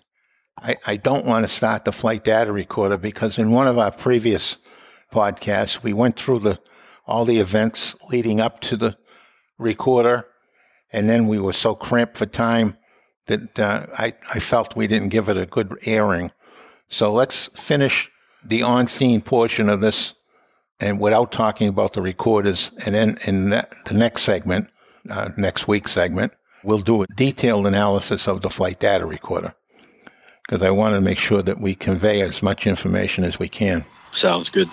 I don't want to start the flight data recorder because in one of our previous podcasts, we went through all the events leading up to the recorder, and then we were so cramped for time that I felt we didn't give it a good airing. So let's finish the on-scene portion of this, and without talking about the recorders, and then in the next segment, next week's segment, we'll do a detailed analysis of the flight data recorder because I want to make sure that we convey as much information as we can. Sounds good.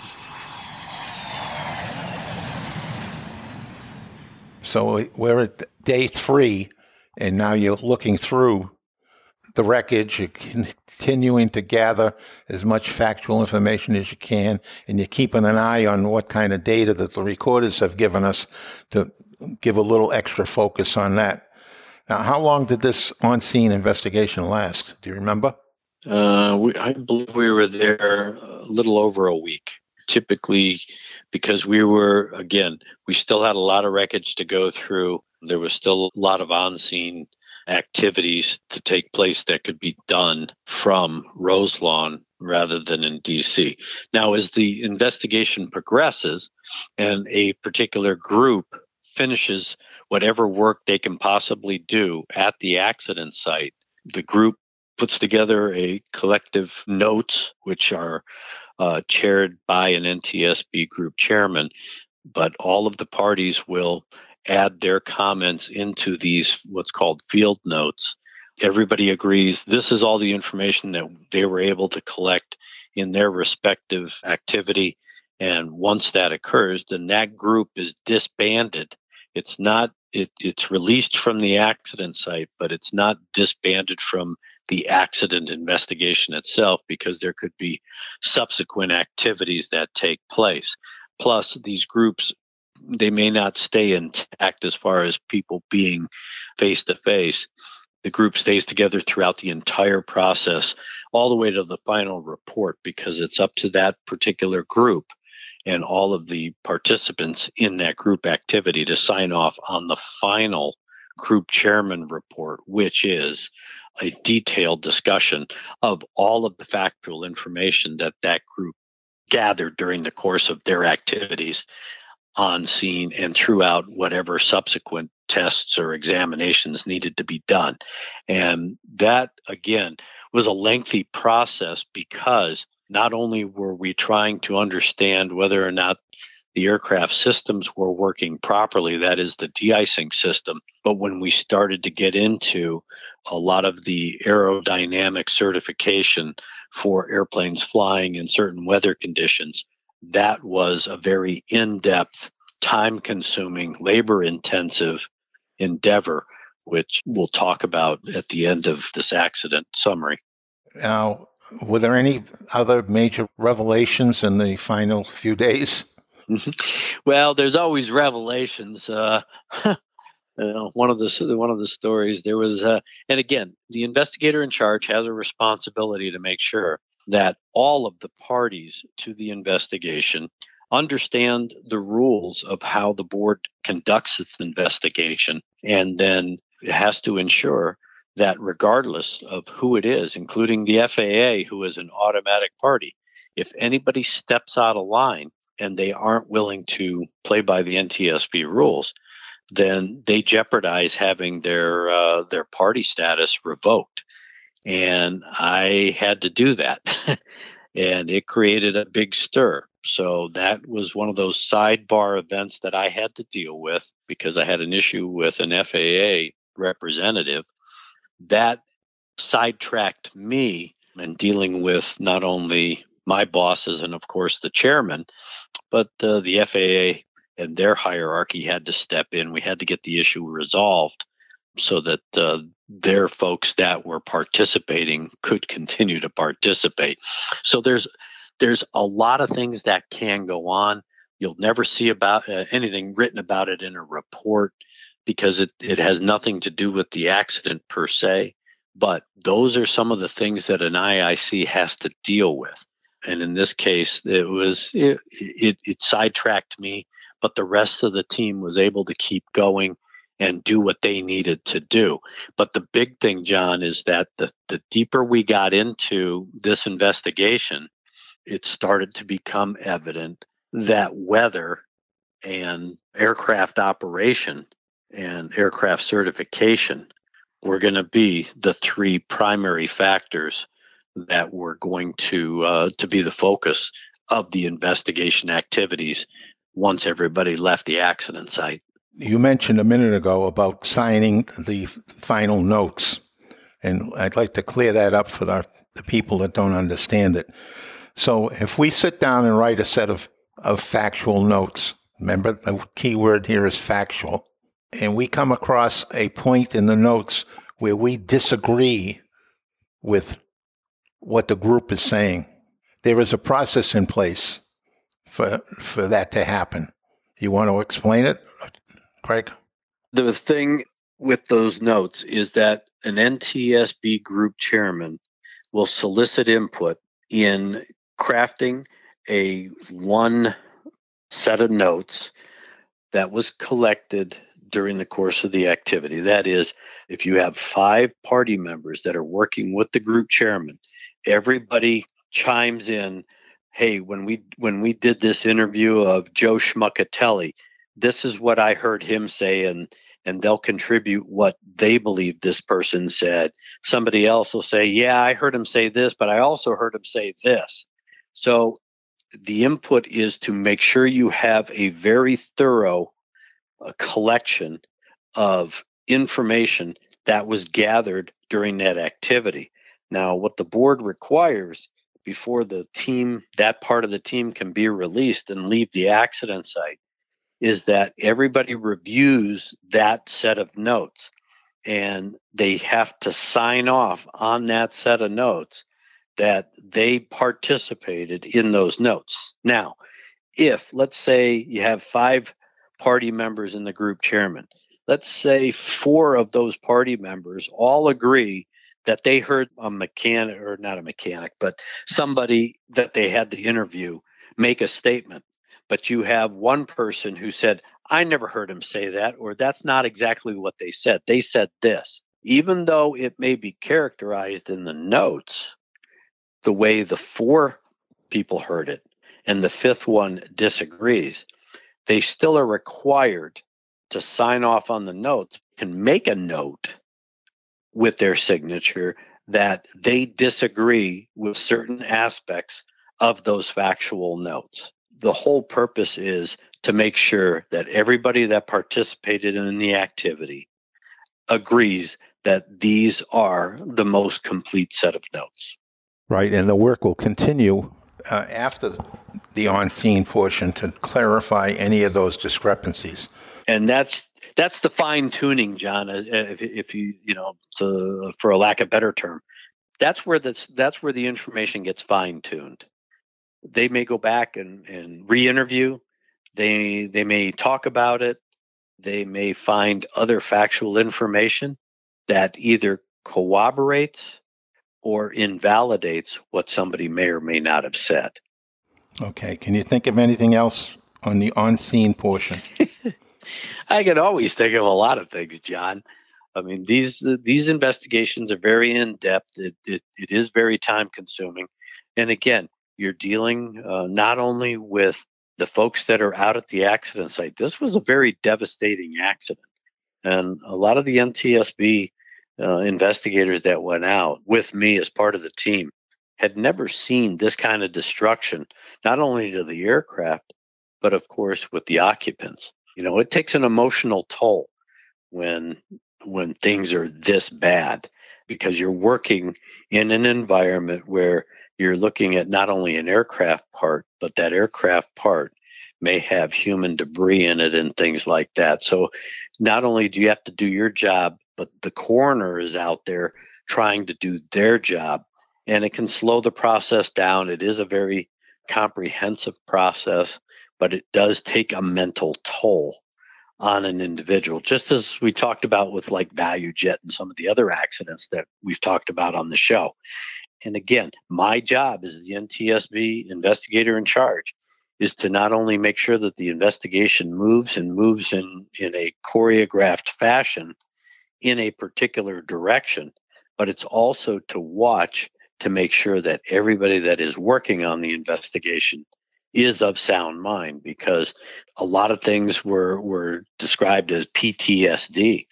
So we're at day 3, and now you're looking through the wreckage. You're continuing to gather as much factual information as you can, and you're keeping an eye on what kind of data that the recorders have given us to give a little extra focus on that. Now, how long did this on-scene investigation last? Do you remember? I believe we were there a little over a week. Typically, because we still had a lot of wreckage to go through. There was still a lot of on-scene activities to take place that could be done from Roselawn rather than in D.C. Now, as the investigation progresses and a particular group finishes whatever work they can possibly do at the accident site, the group puts together a collective notes, which are chaired by an NTSB group chairman, but all of the parties will add their comments into these what's called field notes. Everybody agrees this is all the information that they were able to collect in their respective activity. And once that occurs, then that group is disbanded. It's not, it's released from the accident site, but it's not disbanded from the accident investigation itself, because there could be subsequent activities that take place. Plus, these groups, they may not stay intact as far as people being face to face. The group stays together throughout the entire process, all the way to the final report, because it's up to that particular group and all of the participants in that group activity to sign off on the final group chairman report, which is a detailed discussion of all of the factual information that that group gathered during the course of their activities on scene and throughout whatever subsequent tests or examinations needed to be done. And that, again, was a lengthy process, because not only were we trying to understand whether or not the aircraft systems were working properly, that is the de-icing system, but when we started to get into a lot of the aerodynamic certification for airplanes flying in certain weather conditions, that was a very in-depth, time-consuming, labor-intensive endeavor, which we'll talk about at the end of this accident summary. Now, were there any other major revelations in the final few days? Well, there's always revelations. One of the stories there was, and again, the investigator in charge has a responsibility to make sure that all of the parties to the investigation understand the rules of how the board conducts its investigation, and then it has to ensure that regardless of who it is, including the FAA, who is an automatic party, if anybody steps out of line and they aren't willing to play by the NTSB rules, then they jeopardize having their party status revoked. And I had to do that, and it created a big stir. So that was one of those sidebar events that I had to deal with, because I had an issue with an FAA representative. That sidetracked me in dealing with not only my bosses and, of course, the chairman, but the FAA and their hierarchy had to step in. We had to get the issue resolved so that their folks that were participating could continue to participate. So there's a lot of things that can go on. You'll never see about anything written about it in a report, because it has nothing to do with the accident per se. But those are some of the things that an IIC has to deal with. And in this case, it sidetracked me, but the rest of the team was able to keep going and do what they needed to do. But the big thing, John, is that the deeper we got into this investigation, it started to become evident that weather and aircraft operation and aircraft certification were going to be the three primary factors that were going to be the focus of the investigation activities once everybody left the accident site. You mentioned a minute ago about signing the final notes, and I'd like to clear that up for the people that don't understand it. So if we sit down and write a set of factual notes, remember the key word here is factual, and we come across a point in the notes where we disagree with what the group is saying, there is a process in place for that to happen. You want to explain it, Craig? The thing with those notes is that an NTSB group chairman will solicit input in crafting a one set of notes that was collected during the course of the activity. That is, if you have 5 party members that are working with the group chairman, everybody chimes in, hey, when we did this interview of Joe Schmuckatelli, this is what I heard him say, and they'll contribute what they believe this person said. Somebody else will say, yeah, I heard him say this, but I also heard him say this. So the input is to make sure you have a very thorough a collection of information that was gathered during that activity. Now, what the board requires before the team, that part of the team can be released and leave the accident site, is that everybody reviews that set of notes, and they have to sign off on that set of notes that they participated in those notes. Now, if, let's say, you have 5 party members in the group chairman, let's say 4 of those party members all agree that they heard a mechanic, or not a mechanic, but somebody that they had to interview make a statement. But you have one person who said, I never heard him say that, or that's not exactly what they said. They said this. Even though it may be characterized in the notes the way the 4 people heard it, and the 5th one disagrees, they still are required to sign off on the notes and make a note with their signature that they disagree with certain aspects of those factual notes. The whole purpose is to make sure that everybody that participated in the activity agrees that these are the most complete set of notes. Right, and the work will continue after the on-scene portion to clarify any of those discrepancies. And that's the fine tuning, John. If you for a lack of a better term, that's where the information gets fine tuned. They may go back and re-interview. They may talk about it. They may find other factual information that either corroborates or invalidates what somebody may or may not have said. Okay. Can you think of anything else on the on-scene portion? I can always think of a lot of things, John. I mean, these investigations are very in-depth. It is very time-consuming. And again, you're dealing not only with the folks that are out at the accident site. This was a very devastating accident. And a lot of the NTSB investigators that went out with me as part of the team had never seen this kind of destruction, not only to the aircraft, but of course with the occupants. It takes an emotional toll when things are this bad, because you're working in an environment where you're looking at not only an aircraft part, but that aircraft part may have human debris in it and things like that. So not only do you have to do your job, but the coroner is out there trying to do their job, and it can slow the process down. It is a very comprehensive process, but it does take a mental toll on an individual, just as we talked about with like ValueJet and some of the other accidents that we've talked about on the show. And again, my job as the NTSB investigator in charge is to not only make sure that the investigation moves in a choreographed fashion in a particular direction, but it's also to watch to make sure that everybody that is working on the investigation is of sound mind, because a lot of things were described as PTSD.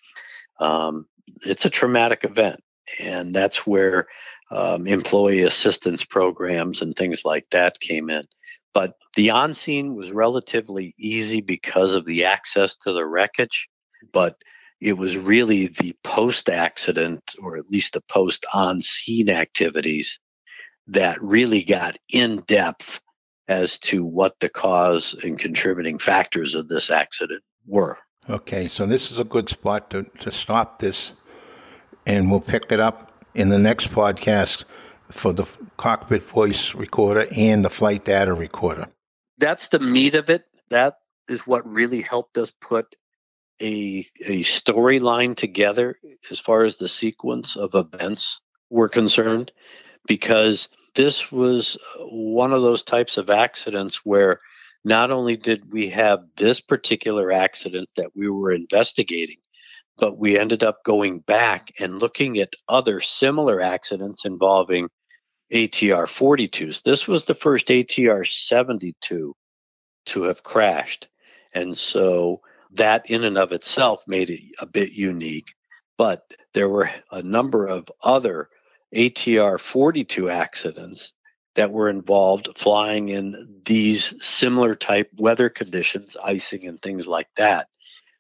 It's a traumatic event, and that's where employee assistance programs and things like that came in. But the on-scene was relatively easy because of the access to the wreckage, but it was really the post-accident, or at least the post-on-scene activities, that really got in depth as to what the cause and contributing factors of this accident were. Okay, so this is a good spot to stop this, and we'll pick it up in the next podcast for the cockpit voice recorder and the flight data recorder. That's the meat of it. That is what really helped us put a storyline together as far as the sequence of events were concerned, because this was one of those types of accidents where not only did we have this particular accident that we were investigating, but we ended up going back and looking at other similar accidents involving ATR 42s. This was the first ATR 72 to have crashed. And so that in and of itself made it a bit unique. But there were a number of other ATR 42 accidents that were involved flying in these similar type weather conditions, icing and things like that.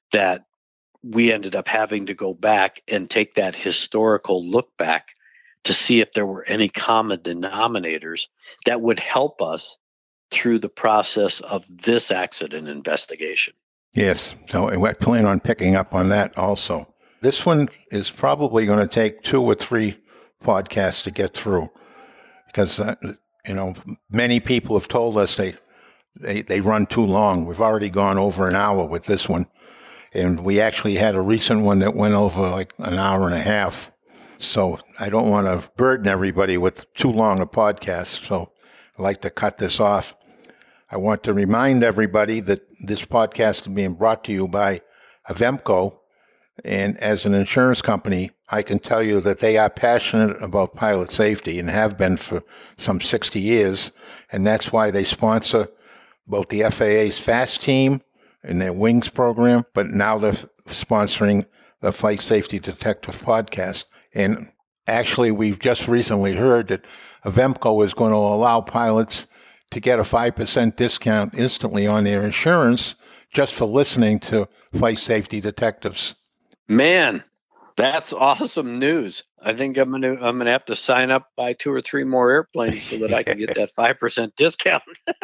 that we ended up having to go back and take that historical look back to see if there were any common denominators that would help us through the process of this accident investigation. Yes, so and we're planning on picking up on that also. This one is probably going to take 2 or 3 podcasts to get through because, many people have told us they run too long. We've already gone over an hour with this one, and we actually had a recent one that went over like an hour and a half. So I don't want to burden everybody with too long a podcast, so I'd like to cut this off. I want to remind everybody that this podcast is being brought to you by Avemco, and as an insurance company, I can tell you that they are passionate about pilot safety and have been for some 60 years, and that's why they sponsor both the FAA's FAST team and their WINGS program, but now they're sponsoring the Flight Safety Detective podcast. And actually, we've just recently heard that Avemco is going to allow pilots to get a 5% discount instantly on their insurance just for listening to Flight Safety Detectives. Man, that's awesome news. I think I'm gonna have to sign up, buy 2 or 3 more airplanes so that I can get that 5% discount.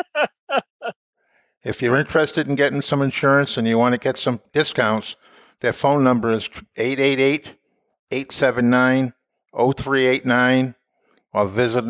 If you're interested in getting some insurance and you want to get some discounts, their phone number is 888-879-0389 or visit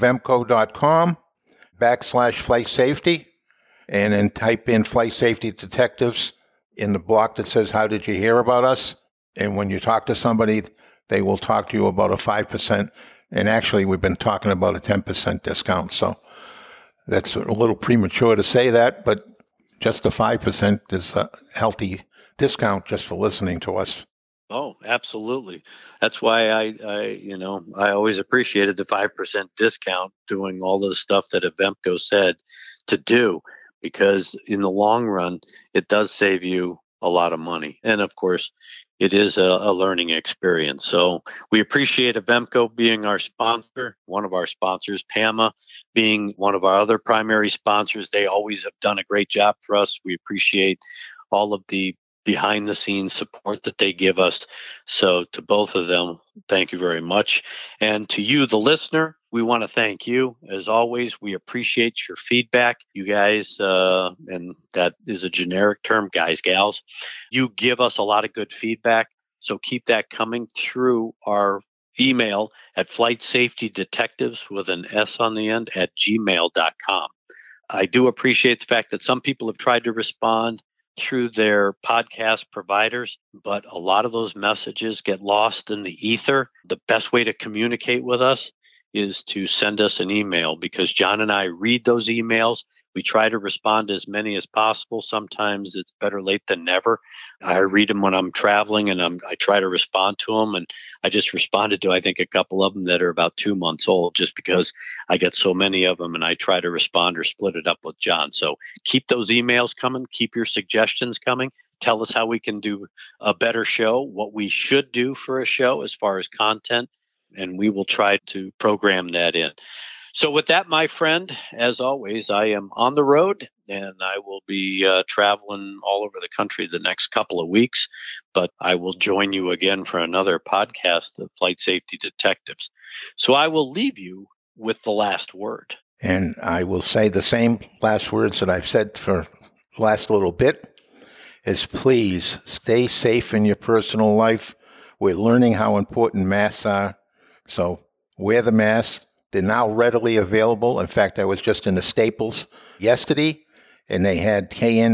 avemco.com/flight safety and then type in Flight Safety Detectives in the block that says, how did you hear about us? And when you talk to somebody, they will talk to you about a 5%. And actually, we've been talking about a 10% discount. So that's a little premature to say that, but just the 5% is a healthy discount just for listening to us. Oh, absolutely. That's why I always appreciated the 5% discount doing all of the stuff that Avemco said to do, because in the long run, it does save you a lot of money. And of course, it is a learning experience. So we appreciate Avemco being our sponsor, one of our sponsors, PAMA being one of our other primary sponsors. They always have done a great job for us. We appreciate all of the behind the scenes support that they give us. So to both of them, thank you very much. And to you, the listener, we want to thank you. As always, we appreciate your feedback. You guys, and that is a generic term, guys, gals, you give us a lot of good feedback. So keep that coming through our email at flightsafetydetectives with an S on the end @gmail.com. I do appreciate the fact that some people have tried to respond through their podcast providers, but a lot of those messages get lost in the ether. The best way to communicate with us is to send us an email, because John and I read those emails. We try to respond to as many as possible. Sometimes it's better late than never. I read them when I'm traveling, and I try to respond to them. And I just responded to, I think, a couple of them that are about 2 months old, just because I get so many of them, and I try to respond or split it up with John. So keep those emails coming. Keep your suggestions coming. Tell us how we can do a better show, what we should do for a show as far as content, and we will try to program that in. So with that, my friend, as always, I am on the road, and I will be traveling all over the country the next couple of weeks, but I will join you again for another podcast of Flight Safety Detectives. So I will leave you with the last word. And I will say the same last words that I've said for the last little bit, is please stay safe in your personal life. We're learning how important masks are. So wear the mask. They're now readily available. In fact, I was just in the Staples yesterday, and they had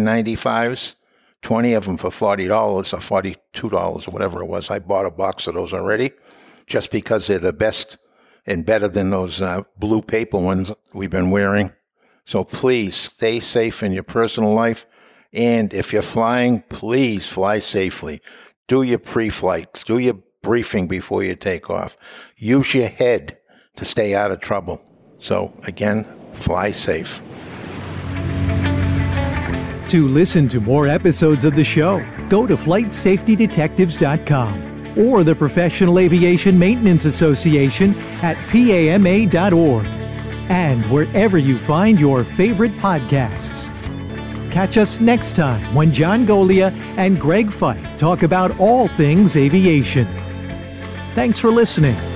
KN95s, 20 of them for $40 or $42 or whatever it was. I bought a box of those already just because they're the best and better than those blue paper ones we've been wearing. So please stay safe in your personal life. And if you're flying, please fly safely. Do your pre-flights. Do your briefing before you take off. Use your head to stay out of trouble. So again, fly safe. To listen to more episodes of the show, go to flightsafetydetectives.com or the Professional Aviation Maintenance Association at PAMA.org, and wherever you find your favorite podcasts. Catch us next time when John Golia and Greg Fife talk about all things aviation. Thanks for listening.